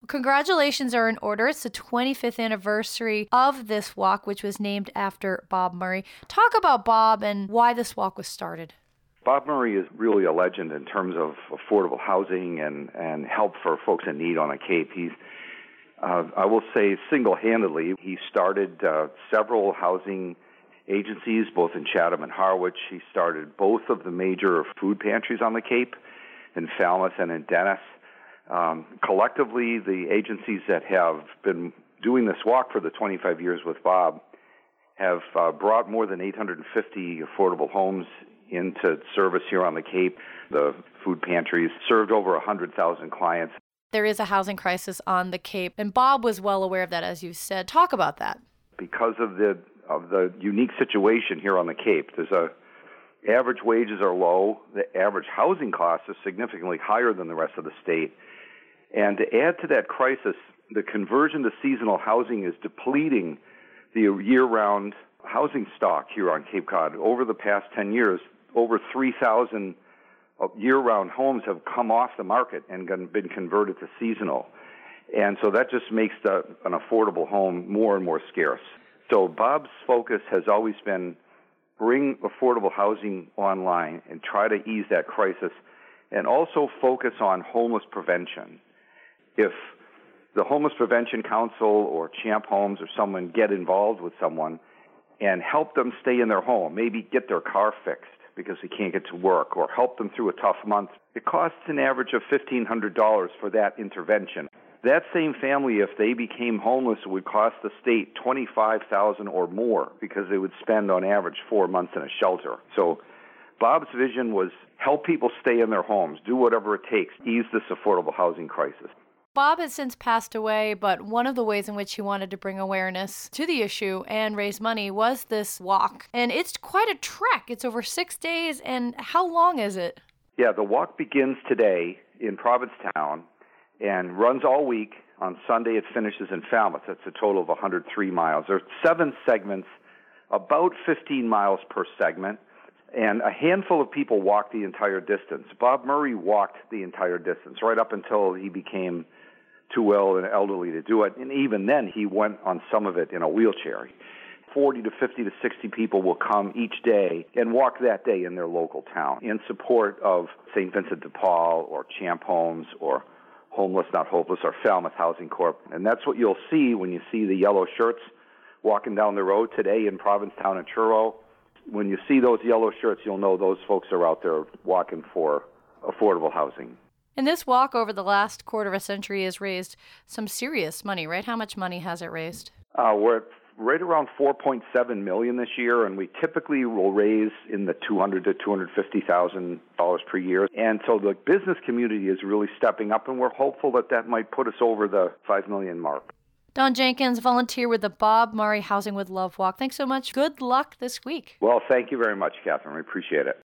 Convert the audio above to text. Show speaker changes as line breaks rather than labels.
Congratulations are in order. It's the 25th anniversary of this walk, which was named after Bob Murray. Talk about Bob and why this walk was started.
Bob Murray is really a legend in terms of affordable housing and help for folks in need on the Cape. He's, I will say, single-handedly, he started several housing agencies, both in Chatham and Harwich. He started both of the major food pantries on the Cape, in Falmouth and in Dennis. Collectively, the agencies that have been doing this walk for the 25 years with Bob have brought more than 850 affordable homes into service here on the Cape. The food pantries served over 100,000 clients.
There is a housing crisis on the Cape, and Bob was well aware of that, as you said. Talk about that.
Because of the unique situation here on the Cape, average wages are low. The average housing cost is significantly higher than the rest of the state. And to add to that crisis, the conversion to seasonal housing is depleting the year-round housing stock here on Cape Cod. Over the past 10 years, over 3,000 year-round homes have come off the market and been converted to seasonal. And so that just makes an affordable home more and more scarce. So Bob's focus has always been bring affordable housing online and try to ease that crisis, and also focus on homeless prevention. If the Homeless Prevention Council or Champ Homes or someone get involved with someone and help them stay in their home, maybe get their car fixed because they can't get to work, or help them through a tough month, it costs an average of $1,500 for that intervention. That same family, if they became homeless, would cost the state $25,000 or more because they would spend on average 4 months in a shelter. So Bob's vision was help people stay in their homes, do whatever it takes, ease this affordable housing crisis.
Bob has since passed away, but one of the ways in which he wanted to bring awareness to the issue and raise money was this walk. And it's quite a trek. It's over 6 days. And how long is it?
Yeah, the walk begins today in Provincetown and runs all week. On Sunday, it finishes in Falmouth. That's a total of 103 miles. There are 7 segments, about 15 miles per segment, and a handful of people walk the entire distance. Bob Murray walked the entire distance right up until he became too ill and elderly to do it, and even then he went on some of it in a wheelchair. 40 to 50 to 60 people will come each day and walk that day in their local town in support of St. Vincent de Paul or Champ Homes or Homeless Not Hopeless or Falmouth Housing Corp. And that's what you'll see when you see the yellow shirts walking down the road today in Provincetown and Truro. When you see those yellow shirts, you'll know those folks are out there walking for affordable housing.
And this walk over the last quarter of a century has raised some serious money, right? How much money has it raised?
We're at right around $4.7 million this year, and we typically will raise in the $200,000 to $250,000 per year. And so the business community is really stepping up, and we're hopeful that might put us over the $5 million mark.
Don Jenkins, volunteer with the Bob Murray Housing with Love Walk. Thanks so much. Good luck this week.
Well, thank you very much, Catherine. We appreciate it.